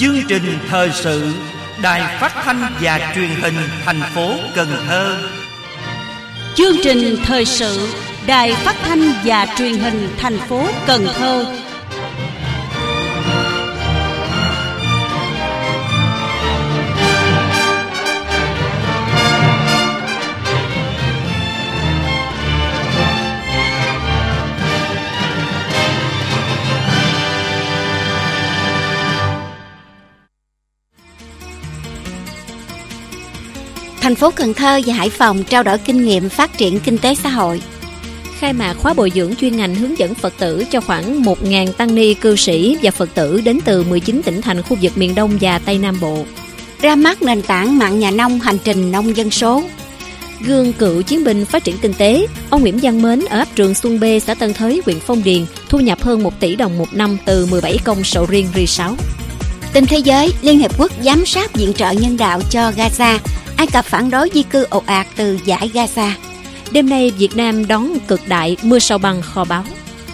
Chương trình thời sự Đài Phát thanh và Truyền hình thành phố Cần Thơ. Chương trình thời sự Đài Phát thanh và Truyền hình thành phố Cần Thơ. Thành phố Cần Thơ và Hải Phòng trao đổi kinh nghiệm phát triển kinh tế xã hội. Khai mạc khóa bồi dưỡng chuyên ngành hướng dẫn Phật tử cho khoảng 1.000 tăng ni cư sĩ và Phật tử đến từ 19 tỉnh thành khu vực miền Đông và Tây Nam Bộ. Ra mắt nền tảng mạng nhà nông hành trình nông dân số. Gương cựu chiến binh phát triển kinh tế. Ông Nguyễn Văn Mến ở ấp Trường Xuân B, xã Tân Thới, huyện Phong Điền thu nhập hơn 1 tỷ đồng một năm từ 17 công sầu riêng ri sáo. Tin thế giới, Liên Hiệp Quốc giám sát viện trợ nhân đạo cho Gaza. Ai Cập phản đối di cư ồ ạt từ dải Gaza. Đêm nay Việt Nam đón cực đại mưa sao băng kho báu.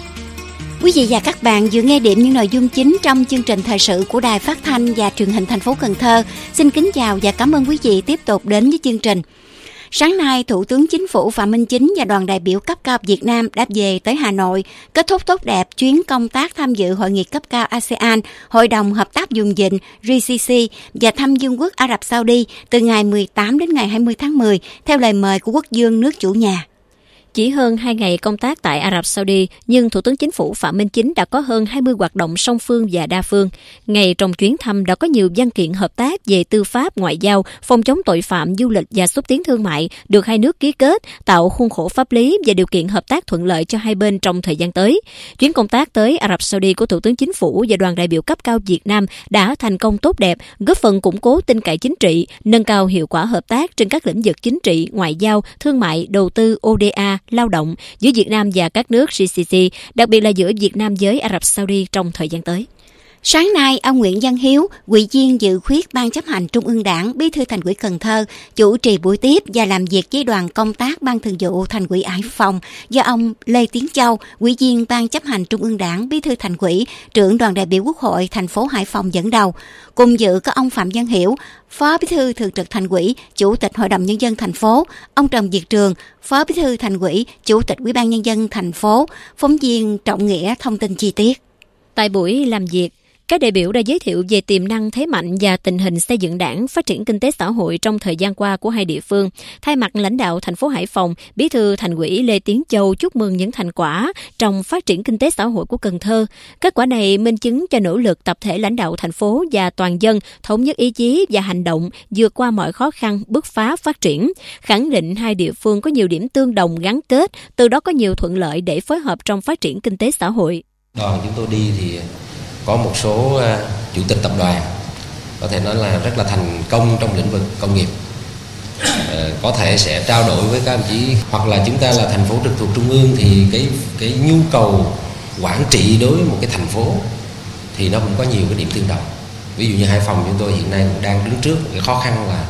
Quý vị và các bạn vừa nghe điểm những nội dung chính trong chương trình thời sự của Đài Phát thanh và Truyền hình thành phố Cần Thơ. Xin kính chào và cảm ơn quý vị tiếp tục đến với chương trình. Sáng nay, Thủ tướng Chính phủ Phạm Minh Chính và đoàn đại biểu cấp cao Việt Nam đã về tới Hà Nội, kết thúc tốt đẹp chuyến công tác tham dự Hội nghị cấp cao ASEAN, Hội đồng Hợp tác Vùng Vịnh GCC và thăm Vương quốc Ả Rập Saudi từ ngày 18 đến ngày 20 tháng 10, theo lời mời của quốc vương nước chủ nhà. Chỉ hơn 2 ngày công tác tại Ả Rập Saudi, nhưng Thủ tướng Chính phủ Phạm Minh Chính đã có hơn 20 hoạt động song phương và đa phương. Ngay trong chuyến thăm đã có nhiều văn kiện hợp tác về tư pháp, ngoại giao, phòng chống tội phạm, du lịch và xúc tiến thương mại được hai nước ký kết, tạo khuôn khổ pháp lý và điều kiện hợp tác thuận lợi cho hai bên trong thời gian tới. Chuyến công tác tới Ả Rập Saudi của Thủ tướng Chính phủ và đoàn đại biểu cấp cao Việt Nam đã thành công tốt đẹp, góp phần củng cố tin cậy chính trị, nâng cao hiệu quả hợp tác trên các lĩnh vực chính trị, ngoại giao, thương mại, đầu tư, ODA, lao động giữa Việt Nam và các nước GCC, đặc biệt là giữa Việt Nam với Ả Rập Saudi trong thời gian tới. Sáng nay, ông Nguyễn Văn Hiếu, Ủy viên dự khuyết Ban chấp hành Trung ương Đảng, Bí thư Thành ủy Cần Thơ, chủ trì buổi tiếp và làm việc với đoàn công tác Ban Thường vụ Thành ủy Hải Phòng do ông Lê Tiến Châu, Ủy viên Ban chấp hành Trung ương Đảng, Bí thư Thành ủy, trưởng đoàn đại biểu Quốc hội thành phố Hải Phòng dẫn đầu. Cùng dự có ông Phạm Văn Hiểu, Phó Bí thư Thường trực Thành ủy, Chủ tịch Hội đồng Nhân dân thành phố, ông Trần Việt Trường, Phó Bí thư Thành ủy, Chủ tịch Ủy ban Nhân dân thành phố. Phóng viên Trọng Nghĩa thông tin chi tiết. Tại buổi làm việc, các đại biểu đã giới thiệu về tiềm năng, thế mạnh và tình hình xây dựng đảng, phát triển kinh tế xã hội trong thời gian qua của hai địa phương. Thay mặt lãnh đạo thành phố Hải Phòng, Bí thư Thành ủy Lê Tiến Châu chúc mừng những thành quả trong phát triển kinh tế xã hội của Cần Thơ. Kết quả này minh chứng cho nỗ lực tập thể lãnh đạo thành phố và toàn dân thống nhất ý chí và hành động vượt qua mọi khó khăn, bứt phá phát triển. Khẳng định hai địa phương có nhiều điểm tương đồng gắn kết, từ đó có nhiều thuận lợi để phối hợp trong phát triển kinh tế xã hội. Đoàn chúng tôi đi thì có một số chủ tịch tập đoàn có thể nói là rất là thành công trong lĩnh vực công nghiệp, có thể sẽ trao đổi với các đồng chí, hoặc là chúng ta là thành phố trực thuộc trung ương thì cái nhu cầu quản trị đối với một cái thành phố thì nó cũng có nhiều cái điểm tương đồng. Ví dụ như Hải Phòng chúng tôi hiện nay cũng đang đứng trước cái khó khăn là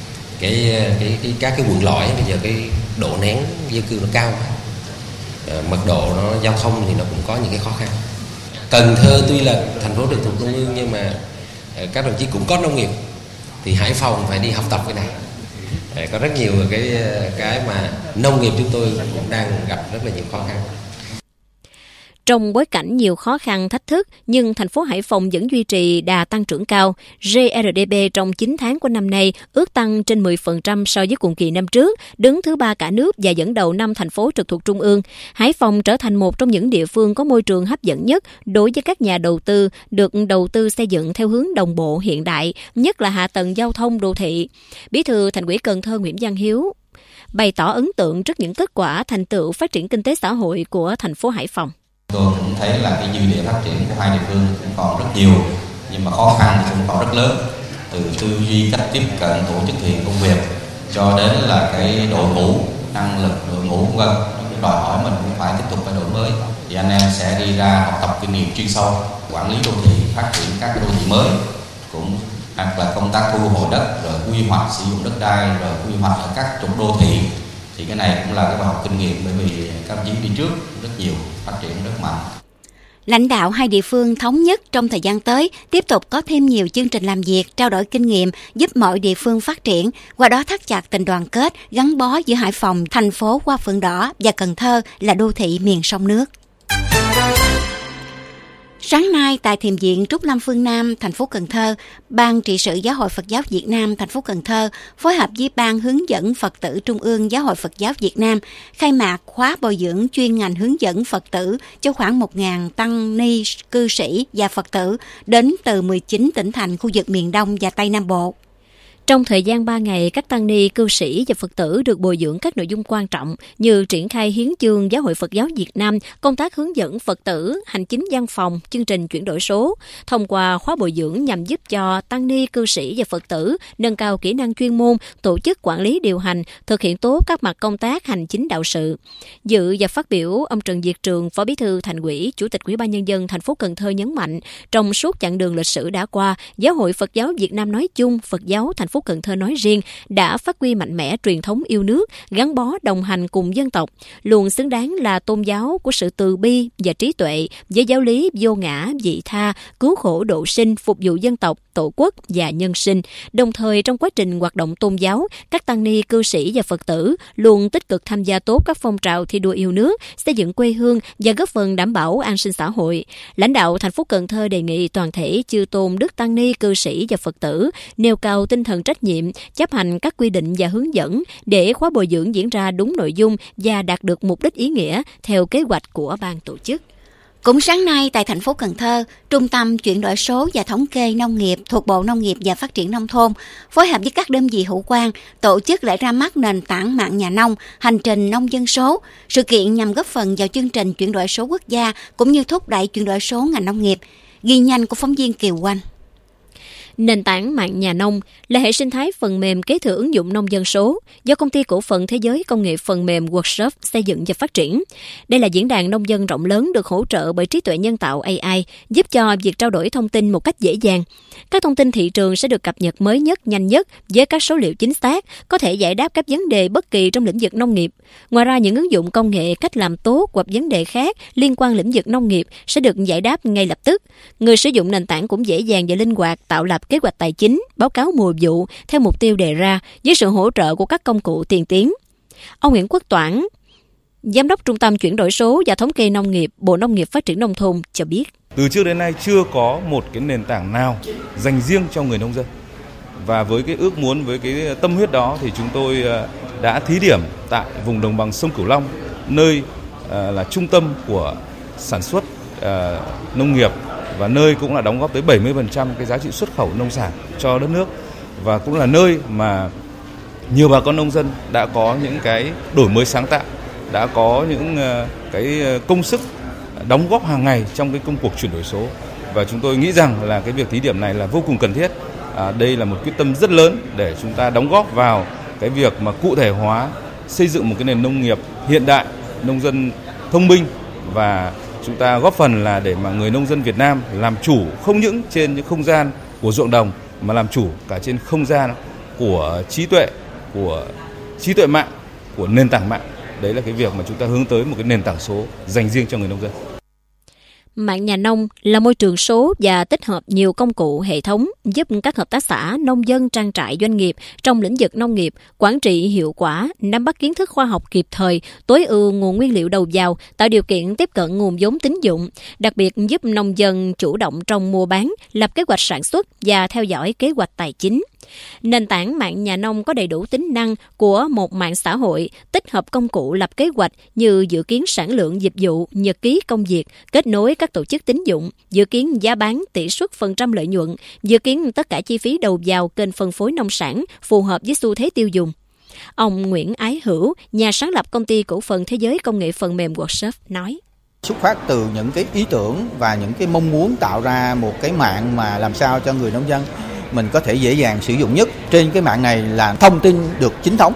các cái quận lõi bây giờ cái độ nén dân cư nó cao, mật độ nó giao thông thì nó cũng có những cái khó khăn. Cần Thơ tuy là thành phố trực thuộc trung ương nhưng mà các đồng chí cũng có nông nghiệp, thì Hải Phòng phải đi học tập cái này. Có rất nhiều cái mà nông nghiệp chúng tôi cũng đang gặp rất là nhiều khó khăn. Trong bối cảnh nhiều khó khăn, thách thức, nhưng thành phố Hải Phòng vẫn duy trì đà tăng trưởng cao. GRDP trong 9 tháng của năm nay ước tăng trên 10% so với cùng kỳ năm trước, đứng thứ 3 cả nước và dẫn đầu 5 thành phố trực thuộc trung ương. Hải Phòng trở thành một trong những địa phương có môi trường hấp dẫn nhất đối với các nhà đầu tư, được đầu tư xây dựng theo hướng đồng bộ hiện đại, nhất là hạ tầng giao thông đô thị. Bí thư Thành ủy Cần Thơ Nguyễn Văn Hiếu bày tỏ ấn tượng trước những kết quả thành tựu phát triển kinh tế xã hội của thành phố Hải Phòng. Tôi cũng thấy là cái dư địa phát triển của hai địa phương cũng còn rất nhiều, nhưng mà khó khăn thì cũng còn rất lớn, từ tư duy, cách tiếp cận, tổ chức thực hiện công việc cho đến là cái đội ngũ, năng lực đội ngũ v.v. Đòi hỏi mình cũng phải tiếp tục phải đổi mới. Thì anh em sẽ đi ra học tập kinh nghiệm chuyên sâu, quản lý đô thị, phát triển các đô thị mới, cũng hoặc là công tác thu hồi đất, rồi quy hoạch sử dụng đất đai, rồi quy hoạch ở các trục đô thị. Thì cái này cũng là cái bài học kinh nghiệm, bởi vì các đồng chí đi trước rất nhiều, phát triển rất mạnh. Lãnh đạo hai địa phương thống nhất trong thời gian tới tiếp tục có thêm nhiều chương trình làm việc, trao đổi kinh nghiệm, giúp mọi địa phương phát triển, qua đó thắt chặt tình đoàn kết, gắn bó giữa Hải Phòng, thành phố Hoa Phượng Đỏ và Cần Thơ là đô thị miền sông nước. Sáng nay tại Thiền viện Trúc Lâm Phương Nam, thành phố Cần Thơ, Ban trị sự Giáo hội Phật giáo Việt Nam thành phố Cần Thơ phối hợp với Ban hướng dẫn Phật tử Trung ương Giáo hội Phật giáo Việt Nam khai mạc khóa bồi dưỡng chuyên ngành hướng dẫn Phật tử cho khoảng 1.000 tăng ni, cư sĩ và Phật tử đến từ 19 tỉnh thành khu vực miền Đông và Tây Nam Bộ. Trong thời gian 3 ngày, các tăng ni, cư sĩ và Phật tử được bồi dưỡng các nội dung quan trọng như triển khai hiến chương Giáo hội Phật giáo Việt Nam, công tác hướng dẫn Phật tử, hành chính văn phòng, chương trình chuyển đổi số. Thông qua khóa bồi dưỡng nhằm giúp cho tăng ni, cư sĩ và Phật tử nâng cao kỹ năng chuyên môn, tổ chức quản lý điều hành, thực hiện tốt các mặt công tác hành chính đạo sự. Dự và phát biểu, ông Trần Việt Trường, Phó Bí thư Thành ủy, Chủ tịch Ủy ban Nhân dân thành phố Cần Thơ nhấn mạnh, trong suốt chặng đường lịch sử đã qua, Giáo hội Phật giáo Việt Nam nói chung, Phật giáo thành phố Cần Thơ nói riêng đã phát huy mạnh mẽ truyền thống yêu nước, gắn bó đồng hành cùng dân tộc, luôn xứng đáng là tôn giáo của sự từ bi và trí tuệ với giáo lý vô ngã, vị tha, cứu khổ độ sinh, phục vụ dân tộc, tổ quốc và nhân sinh. Đồng thời trong quá trình hoạt động tôn giáo, các tăng ni, cư sĩ và Phật tử luôn tích cực tham gia tốt các phong trào thi đua yêu nước, xây dựng quê hương và góp phần đảm bảo an sinh xã hội. Lãnh đạo thành phố Cần Thơ đề nghị toàn thể chư tôn đức tăng ni, cư sĩ và Phật tử nêu cao tinh thần trách nhiệm, chấp hành các quy định và hướng dẫn để khóa bồi dưỡng diễn ra đúng nội dung và đạt được mục đích ý nghĩa theo kế hoạch của ban tổ chức. Cũng sáng nay tại thành phố Cần Thơ, Trung tâm Chuyển đổi số và Thống kê Nông nghiệp thuộc Bộ Nông nghiệp và Phát triển Nông thôn phối hợp với các đơn vị hữu quan tổ chức lễ ra mắt nền tảng mạng nhà nông, hành trình nông dân số. Sự kiện nhằm góp phần vào chương trình chuyển đổi số quốc gia cũng như thúc đẩy chuyển đổi số ngành nông nghiệp. Ghi nhanh của phóng viên Kiều Oanh. Nền tảng mạng nhà nông là hệ sinh thái phần mềm kế thừa ứng dụng nông dân số do Công ty Cổ phần Thế giới Công nghệ Phần mềm Workshop xây dựng và phát triển. Đây là diễn đàn nông dân rộng lớn được hỗ trợ bởi trí tuệ nhân tạo AI, giúp cho việc trao đổi thông tin một cách dễ dàng. Các thông tin thị trường sẽ được cập nhật mới nhất, nhanh nhất với các số liệu chính xác, có thể giải đáp các vấn đề bất kỳ trong lĩnh vực nông nghiệp. Ngoài ra, những ứng dụng công nghệ, cách làm tốt hoặc vấn đề khác liên quan lĩnh vực nông nghiệp sẽ được giải đáp ngay lập tức. Người sử dụng nền tảng cũng dễ dàng và linh hoạt tạo lập kế hoạch tài chính, báo cáo mùa vụ theo mục tiêu đề ra với sự hỗ trợ của các công cụ tiên tiến. Ông Nguyễn Quốc Toản, Giám đốc Trung tâm Chuyển đổi số và Thống kê Nông nghiệp, Bộ Nông nghiệp Phát triển Nông thôn cho biết. Từ trước đến nay chưa có một cái nền tảng nào dành riêng cho người nông dân. Và với cái ước muốn, với cái tâm huyết đó thì chúng tôi đã thí điểm tại vùng đồng bằng sông Cửu Long, nơi là trung tâm của sản xuất nông nghiệp và nơi cũng là đóng góp tới 70% cái giá trị xuất khẩu nông sản cho đất nước, và cũng là nơi mà nhiều bà con nông dân đã có những cái đổi mới sáng tạo, đã có những cái công sức đóng góp hàng ngày trong cái công cuộc chuyển đổi số. Và chúng tôi nghĩ rằng là cái việc thí điểm này là vô cùng cần thiết. Đây là một quyết tâm rất lớn để chúng ta đóng góp vào cái việc mà cụ thể hóa, xây dựng một cái nền nông nghiệp hiện đại, nông dân thông minh, và chúng ta góp phần là để mà người nông dân Việt Nam làm chủ không những trên những không gian của ruộng đồng mà làm chủ cả trên không gian của trí tuệ mạng, của nền tảng mạng. Đấy là cái việc mà chúng ta hướng tới một cái nền tảng số dành riêng cho người nông dân. Mạng nhà nông là môi trường số và tích hợp nhiều công cụ hệ thống giúp các hợp tác xã, nông dân, trang trại, doanh nghiệp trong lĩnh vực nông nghiệp quản trị hiệu quả, nắm bắt kiến thức khoa học kịp thời, tối ưu nguồn nguyên liệu đầu vào, tạo điều kiện tiếp cận nguồn vốn tín dụng, đặc biệt giúp nông dân chủ động trong mua bán, lập kế hoạch sản xuất và theo dõi kế hoạch tài chính. Nền tảng mạng nhà nông có đầy đủ tính năng của một mạng xã hội, tích hợp công cụ lập kế hoạch như dự kiến sản lượng dịch vụ, nhật ký công việc, kết nối các tổ chức tín dụng, dự kiến giá bán, tỷ suất phần trăm lợi nhuận, dự kiến tất cả chi phí đầu vào kênh phân phối nông sản phù hợp với xu thế tiêu dùng. Ông Nguyễn Ái Hữu, nhà sáng lập Công ty Cổ phần Thế giới Công nghệ Phần mềm Workshop nói. Xuất phát từ những cái ý tưởng và những cái mong muốn tạo ra một cái mạng mà làm sao cho người nông dân mình có thể dễ dàng sử dụng nhất. Trên cái mạng này là thông tin được chính thống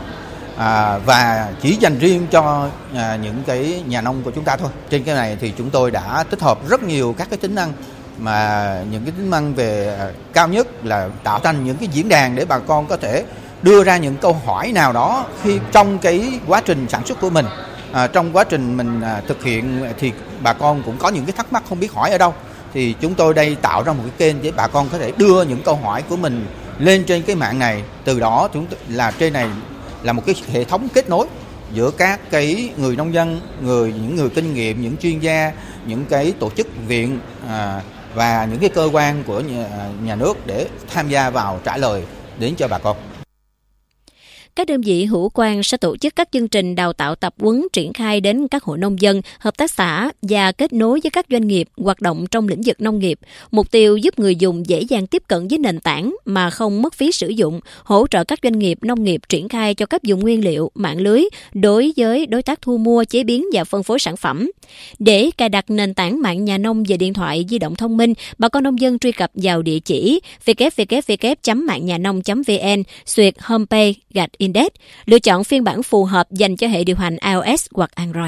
và chỉ dành riêng cho những cái nhà nông của chúng ta thôi. Trên cái này thì chúng tôi đã tích hợp rất nhiều các cái tính năng, mà những cái tính năng về cao nhất là tạo thành những cái diễn đàn để bà con có thể đưa ra những câu hỏi nào đó khi trong cái quá trình sản xuất của mình, Trong quá trình mình thực hiện thì bà con cũng có những cái thắc mắc không biết hỏi ở đâu, thì chúng tôi đây tạo ra một cái kênh để bà con có thể đưa những câu hỏi của mình lên trên cái mạng này. Từ đó chúng tôi là trên này là một cái hệ thống kết nối giữa các cái người nông dân, những người kinh nghiệm, những chuyên gia, những cái tổ chức viện và những cái cơ quan của nhà nước để tham gia vào trả lời đến cho bà con. Các đơn vị hữu quan sẽ tổ chức các chương trình đào tạo tập huấn triển khai đến các hộ nông dân, hợp tác xã và kết nối với các doanh nghiệp hoạt động trong lĩnh vực nông nghiệp. Mục tiêu giúp người dùng dễ dàng tiếp cận với nền tảng mà không mất phí sử dụng, hỗ trợ các doanh nghiệp nông nghiệp triển khai cho các vùng nguyên liệu, mạng lưới đối với đối tác thu mua, chế biến và phân phối sản phẩm. Để cài đặt nền tảng mạng nhà nông về điện thoại di động thông minh, bà con nông dân truy cập vào địa chỉ www.mangnhanong.vn, xuyệt homepage /index, lựa chọn phiên bản phù hợp dành cho hệ điều hành iOS hoặc Android.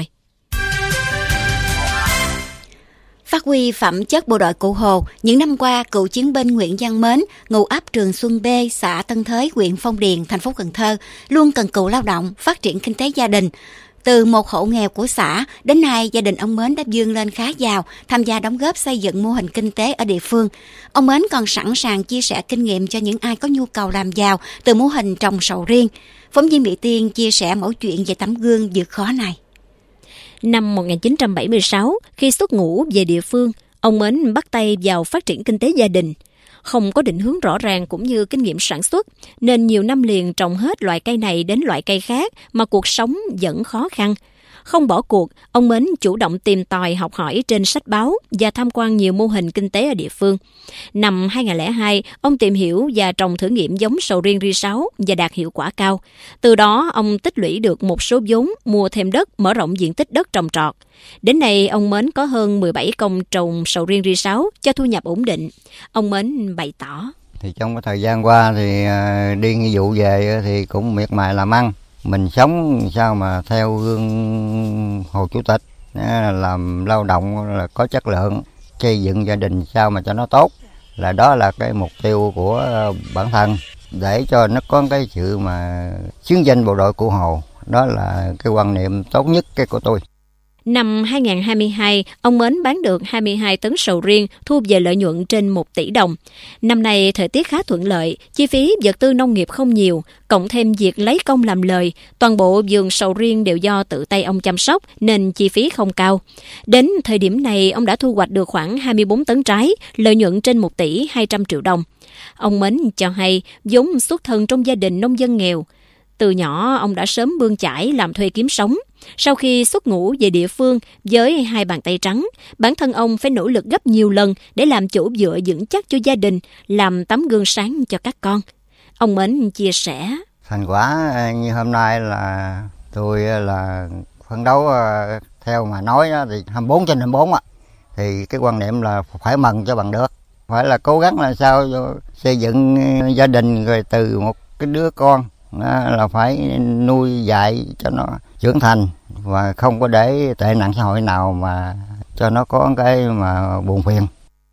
Phát huy phẩm chất bộ đội Cụ Hồ, những năm qua, cựu chiến binh Nguyễn Văn Mến, ngụ ấp Trường Xuân B, xã Tân Thới, huyện Phong Điền, thành phố Cần Thơ, luôn cần cù lao động, phát triển kinh tế gia đình. Từ một hộ nghèo của xã, đến nay gia đình ông Mến đã vươn lên khá giàu, tham gia đóng góp xây dựng mô hình kinh tế ở địa phương. Ông Mến còn sẵn sàng chia sẻ kinh nghiệm cho những ai có nhu cầu làm giàu từ mô hình trồng sầu riêng. Phóng viên Mỹ Tiên chia sẻ mẫu chuyện về tấm gương vượt khó này. Năm 1976, khi xuất ngũ về địa phương, ông Mến bắt tay vào phát triển kinh tế gia đình. Không có định hướng rõ ràng cũng như kinh nghiệm sản xuất, nên nhiều năm liền trồng hết loại cây này đến loại cây khác mà cuộc sống vẫn khó khăn. Không bỏ cuộc, ông Mến chủ động tìm tòi học hỏi trên sách báo và tham quan nhiều mô hình kinh tế ở địa phương. Năm 2002, ông tìm hiểu và trồng thử nghiệm giống sầu riêng ri 6 và đạt hiệu quả cao. Từ đó, ông tích lũy được một số vốn, mua thêm đất, mở rộng diện tích đất trồng trọt. Đến nay, ông Mến có hơn 17 công trồng sầu riêng ri 6 cho thu nhập ổn định. Ông Mến bày tỏ. Thì trong cái thời gian qua thì đi nghĩa vụ về thì cũng miệt mài làm ăn. Mình sống sao mà theo gương Hồ Chủ tịch, làm lao động là có chất lượng, xây dựng gia đình sao mà cho nó tốt, là đó là cái mục tiêu của bản thân, để cho nó có cái sự mà xứng danh bộ đội Cụ Hồ. Đó là cái quan niệm tốt nhất cái của tôi. Năm 2022, ông Mến bán được 22 tấn sầu riêng, thu về lợi nhuận trên 1 tỷ đồng. Năm nay thời tiết khá thuận lợi, chi phí vật tư nông nghiệp không nhiều, cộng thêm việc lấy công làm lời, toàn bộ vườn sầu riêng đều do tự tay ông chăm sóc nên chi phí không cao. Đến thời điểm này, ông đã thu hoạch được khoảng 24 tấn trái, lợi nhuận trên 1 tỷ 200 triệu đồng. Ông Mến cho hay vốn xuất thân trong gia đình nông dân nghèo. Từ nhỏ, ông đã sớm bươn chải làm thuê kiếm sống. Sau khi xuất ngũ về địa phương với 2 bàn tay trắng, bản thân ông phải nỗ lực gấp nhiều lần để làm chỗ dựa vững chắc cho gia đình, làm tấm gương sáng cho các con. Ông Mến chia sẻ. Thành quả như hôm nay là tôi là phấn đấu theo mà nói thì 24/24 ạ. Thì cái quan niệm là phải mừng cho bằng được. Phải là cố gắng làm sao xây dựng gia đình, rồi từ một cái đứa con là phải nuôi dạy cho nó trưởng thành và không có để tệ nạn xã hội nào mà cho nó có cái mà buồn phiền.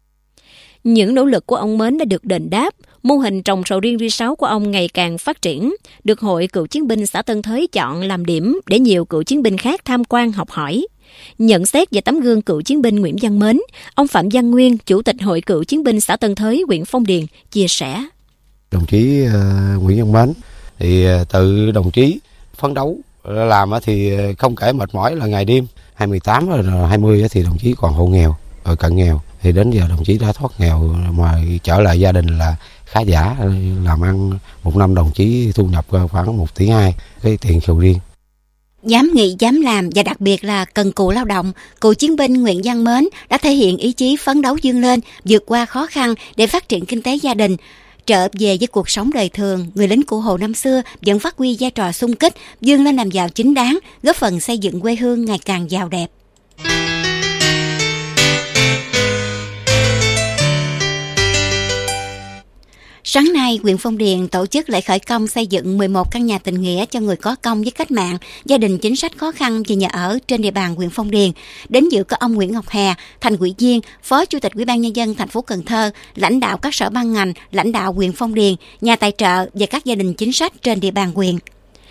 Những nỗ lực của ông Mến đã được đền đáp. Mô hình trồng sầu riêng ri 6 của ông ngày càng phát triển, được Hội Cựu Chiến binh xã Tân Thới chọn làm điểm để nhiều cựu chiến binh khác tham quan học hỏi. Nhận xét về tấm gương cựu chiến binh Nguyễn Văn Mến, ông Phạm Văn Nguyên, Chủ tịch Hội Cựu Chiến binh xã Tân Thới, huyện Phong Điền, chia sẻ. Đồng chí Nguyễn Văn Mến thì tự đồng chí phấn đấu làm thì không kể mệt mỏi là ngày đêm. 2018 rồi 20 thì đồng chí còn hộ nghèo, ở cận nghèo, thì đến giờ đồng chí đã thoát nghèo mà trở lại gia đình là khá giả, làm ăn một năm đồng chí thu nhập khoảng 1,2 tỷ cái tiền sầu riêng. Dám nghĩ, dám làm và đặc biệt là cần cù lao động, cựu chiến binh Nguyễn Văn Mến đã thể hiện ý chí phấn đấu vươn lên, vượt qua khó khăn để phát triển kinh tế gia đình. Trở về với cuộc sống đời thường, người lính Cụ Hồ năm xưa vẫn phát huy vai trò xung kích, vươn lên làm giàu chính đáng, góp phần xây dựng quê hương ngày càng giàu đẹp. Sáng nay, huyện Phong Điền tổ chức lễ khởi công xây dựng 11 căn nhà tình nghĩa cho người có công với cách mạng, gia đình chính sách khó khăn về nhà ở trên địa bàn huyện Phong Điền. Đến dự có ông Nguyễn Ngọc Hè, Thành ủy viên, Phó Chủ tịch Ủy ban Nhân dân thành phố Cần Thơ, lãnh đạo các sở ban ngành, lãnh đạo huyện Phong Điền, nhà tài trợ và các gia đình chính sách trên địa bàn huyện.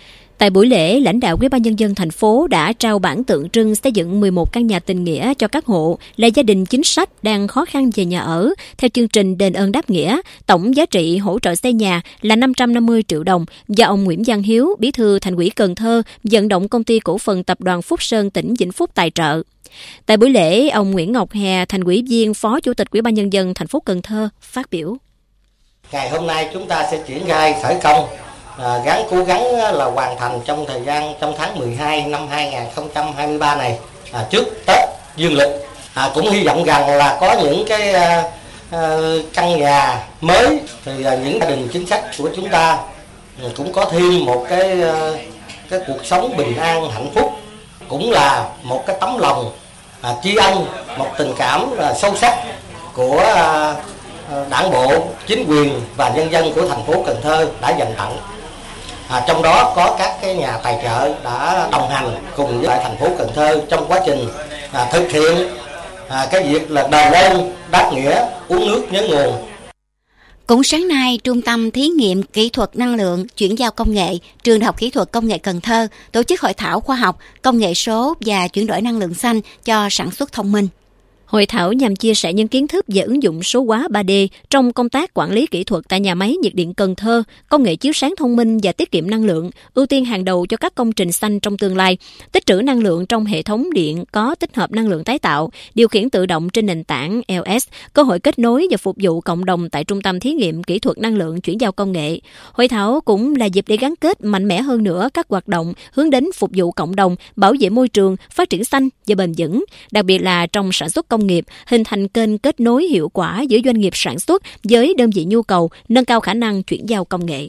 Tại buổi lễ, lãnh đạo Ủy ban Nhân dân thành phố đã trao bản tượng trưng xây dựng 11 căn nhà tình nghĩa cho các hộ là gia đình chính sách đang khó khăn về nhà ở theo chương trình đền ơn đáp nghĩa. Tổng giá trị hỗ trợ xây nhà là 550 triệu đồng do ông Nguyễn Văn Hiếu, Bí thư Thành ủy Cần Thơ, vận động Công ty Cổ phần Tập đoàn Phúc Sơn tỉnh Vĩnh Phúc tài trợ. Tại buổi lễ, ông Nguyễn Ngọc Hè, Thành ủy viên, Phó Chủ tịch Ủy ban Nhân dân thành phố Cần Thơ phát biểu. Ngày hôm nay chúng ta sẽ triển khai khởi công, cố gắng là hoàn thành trong tháng 12 năm 2023 này, trước Tết Dương lịch. Cũng hy vọng rằng là có những cái căn nhà mới thì những gia đình chính sách của chúng ta cũng có thêm một cái cuộc sống bình an hạnh phúc, cũng là một cái tấm lòng tri ân, một tình cảm sâu sắc của Đảng bộ, chính quyền và nhân dân của thành phố Cần Thơ đã dành tặng. Trong đó có các cái nhà tài trợ đã đồng hành cùng với thành phố Cần Thơ trong quá trình thực hiện cái việc là đền ơn đáp nghĩa, uống nước nhớ nguồn. Cũng sáng nay, Trung tâm Thí nghiệm Kỹ thuật Năng lượng Chuyển giao Công nghệ, Trường Đại học Kỹ thuật Công nghệ Cần Thơ tổ chức hội thảo khoa học, công nghệ số và chuyển đổi năng lượng xanh cho sản xuất thông minh. Hội thảo nhằm chia sẻ những kiến thức về ứng dụng số hóa 3D trong công tác quản lý kỹ thuật tại nhà máy nhiệt điện Cần Thơ, công nghệ chiếu sáng thông minh và tiết kiệm năng lượng, ưu tiên hàng đầu cho các công trình xanh trong tương lai, tích trữ năng lượng trong hệ thống điện có tích hợp năng lượng tái tạo, điều khiển tự động trên nền tảng LS, cơ hội kết nối và phục vụ cộng đồng tại Trung tâm Thí nghiệm Kỹ thuật Năng lượng Chuyển giao Công nghệ. Hội thảo cũng là dịp để gắn kết mạnh mẽ hơn nữa các hoạt động hướng đến phục vụ cộng đồng, bảo vệ môi trường, phát triển xanh và bền vững, đặc biệt là trong sản xuất công nghiệp, hình thành kênh kết nối hiệu quả giữa doanh nghiệp sản xuất với đơn vị nhu cầu, nâng cao khả năng chuyển giao công nghệ.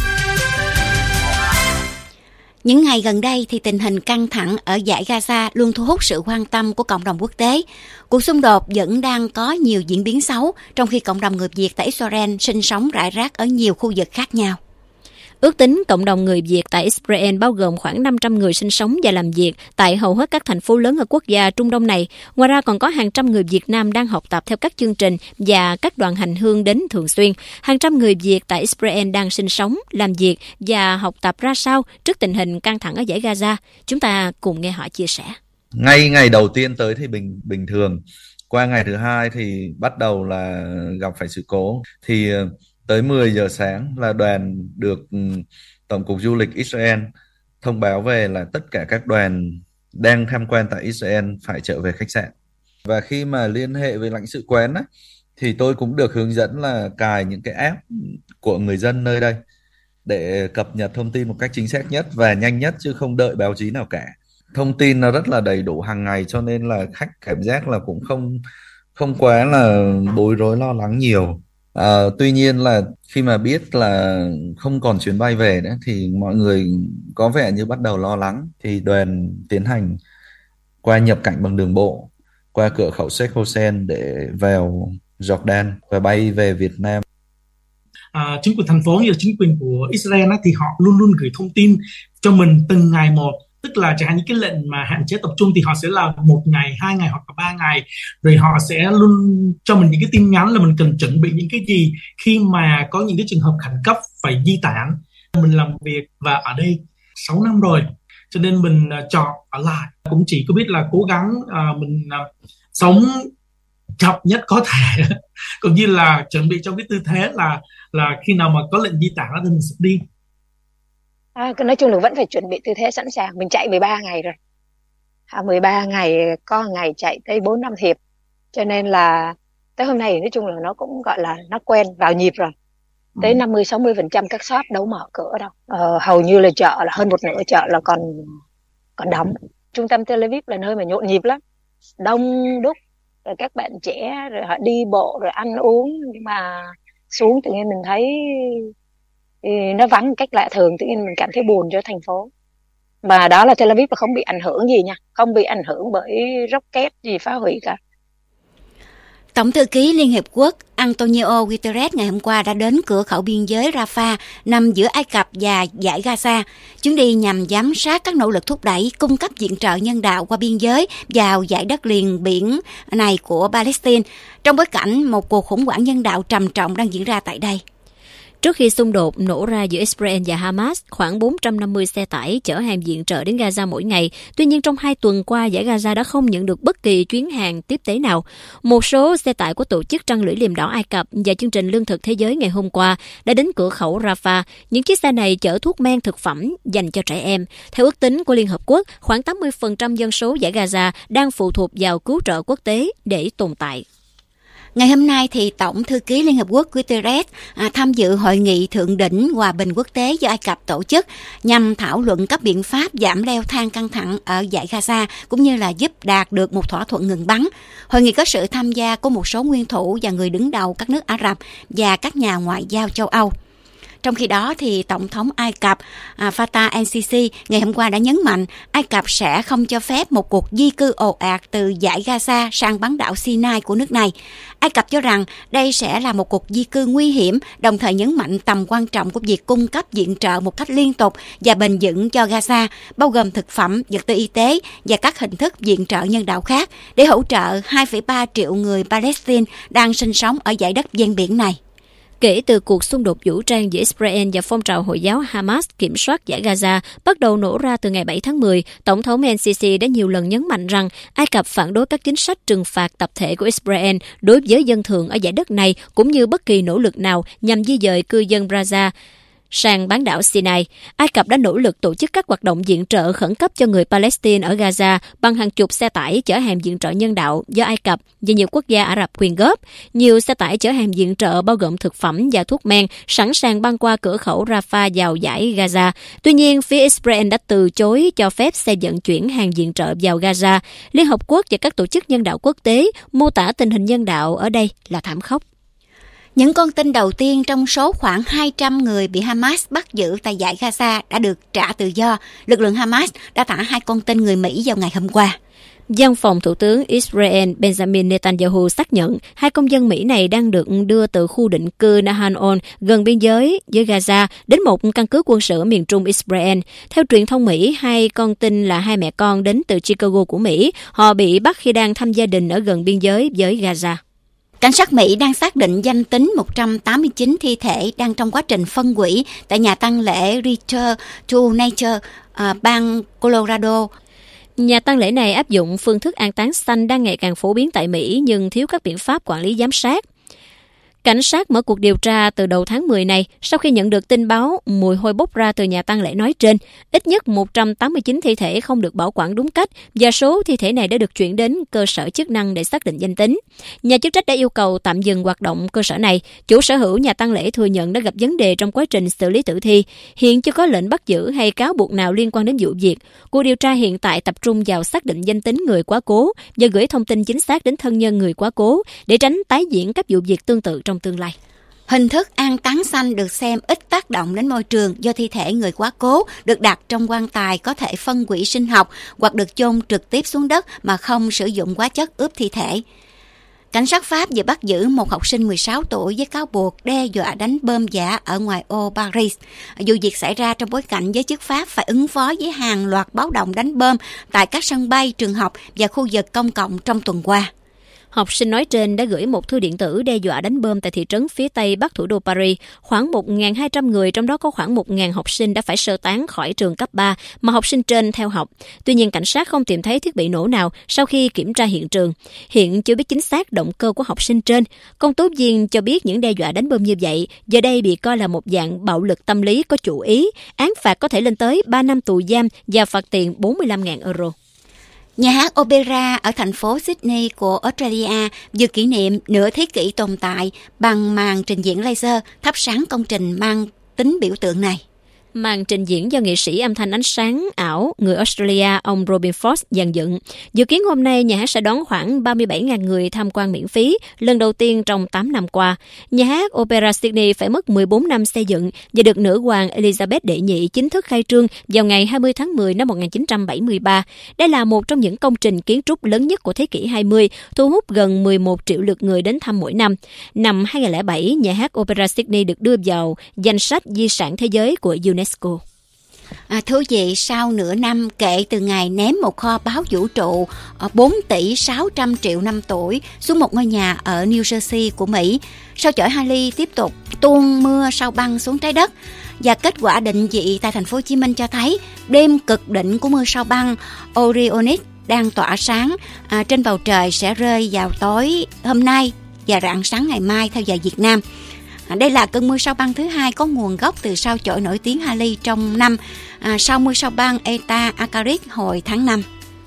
Những ngày gần đây thì tình hình căng thẳng ở dải Gaza luôn thu hút sự quan tâm của cộng đồng quốc tế. Cuộc xung đột vẫn đang có nhiều diễn biến xấu, trong khi cộng đồng người Việt tại Israel sinh sống rải rác ở nhiều khu vực khác nhau. Ước tính cộng đồng người Việt tại Israel bao gồm khoảng 500 người sinh sống và làm việc tại hầu hết các thành phố lớn ở quốc gia Trung Đông này. Ngoài ra còn có hàng trăm người Việt Nam đang học tập theo các chương trình và các đoàn hành hương đến thường xuyên. Hàng trăm người Việt tại Israel đang sinh sống, làm việc và học tập ra sao trước tình hình căng thẳng ở dải Gaza. Chúng ta cùng nghe họ chia sẻ. Ngay ngày đầu tiên tới thì bình thường. Qua ngày thứ hai thì bắt đầu là gặp phải sự cố. Thì tới 10 giờ sáng là đoàn được Tổng cục Du lịch Israel thông báo về là tất cả các đoàn đang tham quan tại Israel phải trở về khách sạn. Và khi mà liên hệ với lãnh sự quán á, thì tôi cũng được hướng dẫn là cài những cái app của người dân nơi đây để cập nhật thông tin một cách chính xác nhất và nhanh nhất, chứ không đợi báo chí nào cả. Thông tin nó rất là đầy đủ hàng ngày, cho nên là khách cảm giác là cũng không quá là bối rối lo lắng nhiều. Tuy nhiên là khi mà biết là không còn chuyến bay về nữa thì mọi người có vẻ như bắt đầu lo lắng. Thì đoàn tiến hành qua nhập cảnh bằng đường bộ qua cửa khẩu Sheikh Hossein để vào Jordan và bay về Việt Nam. Chính quyền thành phố như là chính quyền của Israel thì họ luôn luôn gửi thông tin cho mình từng ngày một. Tức là chẳng hạn những cái lệnh mà hạn chế tập trung thì họ sẽ là 1 ngày, 2 ngày hoặc là 3 ngày. Rồi họ sẽ luôn cho mình những cái tin nhắn là mình cần chuẩn bị những cái gì khi mà có những cái trường hợp khẩn cấp phải di tản. Mình làm việc và ở đây 6 năm rồi, cho nên mình chọn ở lại. Cũng chỉ có biết là cố gắng mình sống chậm nhất có thể, cũng như là chuẩn bị trong cái tư thế là khi nào mà có lệnh di tản thì mình sẽ đi. Nói chung là vẫn phải chuẩn bị tư thế sẵn sàng. Mình chạy 13 ngày rồi. 13 ngày, có ngày chạy tới 4-5 hiệp. Cho nên là tới hôm nay nói chung là nó cũng gọi là nó quen, vào nhịp rồi. Tới 50-60% các shop đâu mở cửa đâu. Hầu như là chợ là hơn một nửa chợ là còn đóng. Trung tâm Tel Aviv là nơi mà nhộn nhịp lắm. Đông đúc, rồi các bạn trẻ, rồi họ đi bộ, rồi ăn uống. Nhưng mà xuống tự nhiên mình thấy nó vắng một cách lạ thường, tự nhiên mình cảm thấy buồn cho thành phố. Mà đó là Tel Aviv là không bị ảnh hưởng gì nha, không bị ảnh hưởng bởi rocket gì phá hủy cả. Tổng thư ký Liên Hiệp Quốc Antonio Guterres ngày hôm qua đã đến cửa khẩu biên giới Rafah nằm giữa Ai Cập và dải Gaza. Chuyến đi nhằm giám sát các nỗ lực thúc đẩy cung cấp viện trợ nhân đạo qua biên giới vào dải đất liền biển này của Palestine, trong bối cảnh một cuộc khủng hoảng nhân đạo trầm trọng đang diễn ra tại đây. Trước khi xung đột nổ ra giữa Israel và Hamas, khoảng 450 xe tải chở hàng viện trợ đến Gaza mỗi ngày. Tuy nhiên, trong 2 tuần qua, giải Gaza đã không nhận được bất kỳ chuyến hàng tiếp tế nào. Một số xe tải của Tổ chức Trăng lưỡi liềm đỏ Ai Cập và Chương trình Lương thực Thế giới ngày hôm qua đã đến cửa khẩu Rafah. Những chiếc xe này chở thuốc men thực phẩm dành cho trẻ em. Theo ước tính của Liên Hợp Quốc, khoảng 80% dân số giải Gaza đang phụ thuộc vào cứu trợ quốc tế để tồn tại. Ngày hôm nay thì Tổng thư ký Liên Hợp Quốc Guterres tham dự hội nghị thượng đỉnh hòa bình quốc tế do Ai Cập tổ chức nhằm thảo luận các biện pháp giảm leo thang căng thẳng ở dải Gaza cũng như là giúp đạt được một thỏa thuận ngừng bắn. Hội nghị có sự tham gia của một số nguyên thủ và người đứng đầu các nước Ả Rập và các nhà ngoại giao châu Âu. Trong khi đó, thì Tổng thống Ai Cập Fattah el-Sisi ngày hôm qua đã nhấn mạnh Ai Cập sẽ không cho phép một cuộc di cư ồ ạt từ dải Gaza sang bán đảo Sinai của nước này. Ai Cập cho rằng đây sẽ là một cuộc di cư nguy hiểm, đồng thời nhấn mạnh tầm quan trọng của việc cung cấp viện trợ một cách liên tục và bền vững cho Gaza, bao gồm thực phẩm, vật tư y tế và các hình thức viện trợ nhân đạo khác để hỗ trợ 2,3 triệu người Palestine đang sinh sống ở dải đất ven biển này. Kể từ cuộc xung đột vũ trang giữa Israel và phong trào Hồi giáo Hamas kiểm soát dải Gaza bắt đầu nổ ra từ ngày 7 tháng 10, Tổng thống el-Sisi đã nhiều lần nhấn mạnh rằng Ai Cập phản đối các chính sách trừng phạt tập thể của Israel đối với dân thường ở dải đất này cũng như bất kỳ nỗ lực nào nhằm di dời cư dân Gaza sang bán đảo Sinai. Ai Cập đã nỗ lực tổ chức các hoạt động viện trợ khẩn cấp cho người Palestine ở Gaza bằng hàng chục xe tải chở hàng viện trợ nhân đạo do Ai Cập và nhiều quốc gia Ả Rập quyên góp. Nhiều xe tải chở hàng viện trợ bao gồm thực phẩm và thuốc men sẵn sàng băng qua cửa khẩu Rafah vào dải Gaza. Tuy nhiên, phía Israel đã từ chối cho phép xe vận chuyển hàng viện trợ vào Gaza. Liên Hợp Quốc và các tổ chức nhân đạo quốc tế mô tả tình hình nhân đạo ở đây là thảm khốc. Những con tin đầu tiên trong số khoảng 200 người bị Hamas bắt giữ tại dải Gaza đã được trả tự do. Lực lượng Hamas đã thả 2 con tin người Mỹ vào ngày hôm qua. Văn phòng Thủ tướng Israel Benjamin Netanyahu xác nhận 2 công dân Mỹ này đang được đưa từ khu định cư Nahal Oz gần biên giới với Gaza đến một căn cứ quân sự ở miền trung Israel. Theo truyền thông Mỹ, 2 con tin là 2 mẹ con đến từ Chicago của Mỹ. Họ bị bắt khi đang thăm gia đình ở gần biên giới với Gaza. Cảnh sát Mỹ đang xác định danh tính 189 thi thể đang trong quá trình phân hủy tại nhà tang lễ Return to Nature, bang Colorado. Nhà tang lễ này áp dụng phương thức an táng xanh đang ngày càng phổ biến tại Mỹ nhưng thiếu các biện pháp quản lý giám sát. Cảnh sát mở cuộc điều tra từ đầu tháng 10 này sau khi nhận được tin báo mùi hôi bốc ra từ nhà tang lễ nói trên. Ít nhất 189 thi thể không được bảo quản đúng cách và số thi thể này đã được chuyển đến cơ sở chức năng để xác định danh tính. Nhà chức trách đã yêu cầu tạm dừng hoạt động cơ sở này. Chủ sở hữu nhà tang lễ thừa nhận đã gặp vấn đề trong quá trình xử lý tử thi. Hiện chưa có lệnh bắt giữ hay cáo buộc nào liên quan đến vụ việc. Cuộc điều tra hiện tại tập trung vào xác định danh tính người quá cố và gửi thông tin chính xác đến thân nhân người quá cố để tránh tái diễn các vụ việc tương tự trong tương lai. Hình thức an táng xanh được xem ít tác động đến môi trường do thi thể người quá cố được đặt trong quan tài có thể phân hủy sinh học hoặc được chôn trực tiếp xuống đất mà không sử dụng hóa chất ướp thi thể. Cảnh sát Pháp vừa bắt giữ một học sinh 16 tuổi với cáo buộc đe dọa đánh bom giả ở ngoài ô Paris. Vụ việc xảy ra trong bối cảnh giới chức Pháp phải ứng phó với hàng loạt báo động đánh bom tại các sân bay, trường học và khu vực công cộng trong tuần qua. Học sinh nói trên đã gửi một thư điện tử đe dọa đánh bom tại thị trấn phía tây bắc thủ đô Paris. Khoảng 1.200 người, trong đó có khoảng 1.000 học sinh đã phải sơ tán khỏi trường cấp 3 mà học sinh trên theo học. Tuy nhiên, cảnh sát không tìm thấy thiết bị nổ nào sau khi kiểm tra hiện trường. Hiện chưa biết chính xác động cơ của học sinh trên. Công tố viên cho biết những đe dọa đánh bom như vậy giờ đây bị coi là một dạng bạo lực tâm lý có chủ ý. Án phạt có thể lên tới 3 năm tù giam và phạt tiền 45.000 euro. Nhà hát Opera ở thành phố Sydney của Australia vừa kỷ niệm nửa thế kỷ tồn tại bằng màn trình diễn laser thắp sáng công trình mang tính biểu tượng này. Màn trình diễn do nghệ sĩ âm thanh ánh sáng ảo người Australia ông Robin Frost dàn dựng. Dự kiến hôm nay nhà hát sẽ đón khoảng 37.000 người tham quan miễn phí, lần đầu tiên trong 8 năm qua. Nhà hát Opera Sydney phải mất 14 năm xây dựng và được nữ hoàng Elizabeth đệ nhị chính thức khai trương vào ngày 20 tháng 10 năm 1973. Đây là một trong những công trình kiến trúc lớn nhất của thế kỷ 20, thu hút gần 11 triệu lượt người đến thăm mỗi năm. Năm 2007, nhà hát Opera Sydney được đưa vào danh sách di sản thế giới của UNESCO. Thưa quý vị, sau nửa năm kể từ ngày ném một kho báu vũ trụ 4 tỷ 600 triệu năm tuổi xuống một ngôi nhà ở New Jersey của Mỹ, sao chổi Halley tiếp tục tuôn mưa sao băng xuống trái đất. Và kết quả định vị tại thành phố Hồ Chí Minh cho thấy đêm cực đỉnh của mưa sao băng Orionis đang tỏa sáng trên bầu trời sẽ rơi vào tối hôm nay và rạng sáng ngày mai theo giờ Việt Nam. Đây là cơn mưa sao băng thứ hai có nguồn gốc từ sao chổi nổi tiếng Halley trong năm, sau mưa sao băng Eta Akaris hồi tháng 5.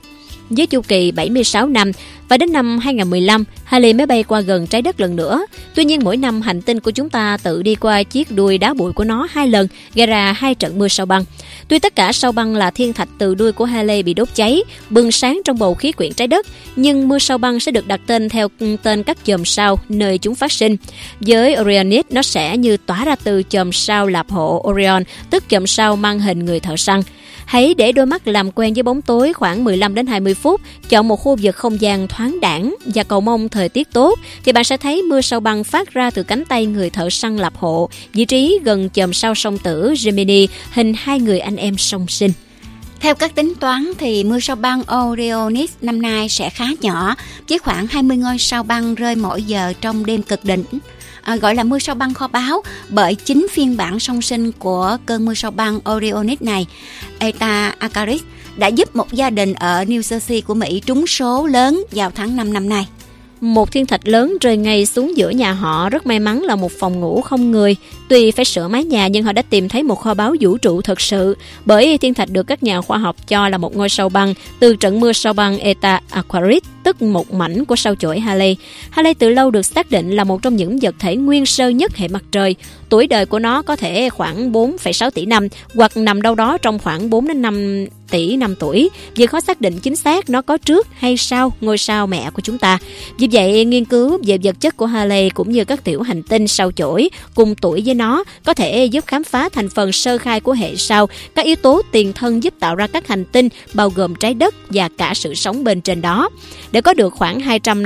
Với chu kỳ 76 năm và đến năm 2015, Halley mới bay qua gần trái đất lần nữa. Tuy nhiên mỗi năm hành tinh của chúng ta tự đi qua chiếc đuôi đá bụi của nó 2 lần, gây ra 2 trận mưa sao băng. Tuy tất cả sao băng là thiên thạch từ đuôi của Halley bị đốt cháy, bừng sáng trong bầu khí quyển trái đất, nhưng mưa sao băng sẽ được đặt tên theo tên các chòm sao nơi chúng phát sinh. Với Orionis, nó sẽ như tỏa ra từ chòm sao Lạp Hộ Orion, tức chòm sao mang hình người thợ săn. Hãy để đôi mắt làm quen với bóng tối khoảng 15 đến 20 phút, chọn một khu vực không gian thoáng đãng và cầu mong thời tiết tốt, thì bạn sẽ thấy mưa sao băng phát ra từ cánh tay người thợ săn Lạp Hộ, vị trí gần chòm sao song tử Gemini, hình 2 người anh em song sinh. Theo các tính toán thì mưa sao băng Orionis năm nay sẽ khá nhỏ, với khoảng 20 ngôi sao băng rơi mỗi giờ trong đêm cực đỉnh. Gọi là mưa sao băng kho báu bởi chính phiên bản song sinh của cơn mưa sao băng Orionis này, Eta Akaris, đã giúp một gia đình ở New Jersey của Mỹ trúng số lớn vào tháng 5 năm nay. Một thiên thạch lớn rơi ngay xuống giữa nhà họ, rất may mắn là một phòng ngủ không người. Tuy phải sửa mái nhà nhưng họ đã tìm thấy một kho báu vũ trụ thật sự, bởi thiên thạch được các nhà khoa học cho là một ngôi sao băng từ trận mưa sao băng Eta Aquaris, tức một mảnh của sao chổi Halley. Halley từ lâu được xác định là một trong những vật thể nguyên sơ nhất hệ mặt trời. Tuổi đời của nó có thể khoảng 4,6 tỷ năm hoặc nằm đâu đó trong khoảng 4 đến 5 tỷ năm tuổi. Vì khó xác định chính xác nó có trước hay sau ngôi sao mẹ của chúng ta. Vì vậy, nghiên cứu về vật chất của Halley cũng như các tiểu hành tinh sao chổi cùng tuổi với nó có thể giúp khám phá thành phần sơ khai của hệ sao, các yếu tố tiền thân giúp tạo ra các hành tinh bao gồm trái đất và cả sự sống bên trên đó. Để có được khoảng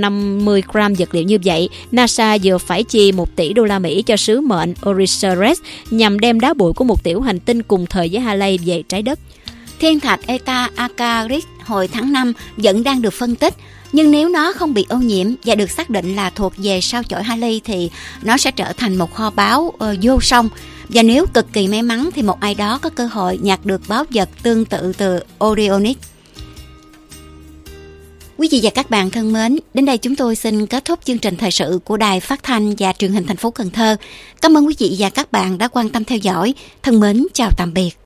250 gram vật liệu như vậy, NASA vừa phải chi 1 tỷ đô la Mỹ cho sứ mệnh Osiris nhằm đem đá bụi của một tiểu hành tinh cùng thời với Halley về trái đất. Thiên thạch Eta Akaris hồi tháng 5 vẫn đang được phân tích, nhưng nếu nó không bị ô nhiễm và được xác định là thuộc về sao chổi Halley thì nó sẽ trở thành một kho báu vô song. Và nếu cực kỳ may mắn thì một ai đó có cơ hội nhặt được báu vật tương tự từ Orionis. Quý vị và các bạn thân mến, đến đây chúng tôi xin kết thúc chương trình thời sự của Đài Phát thanh và Truyền hình thành phố Cần Thơ. Cảm ơn quý vị và các bạn đã quan tâm theo dõi. Thân mến, chào tạm biệt.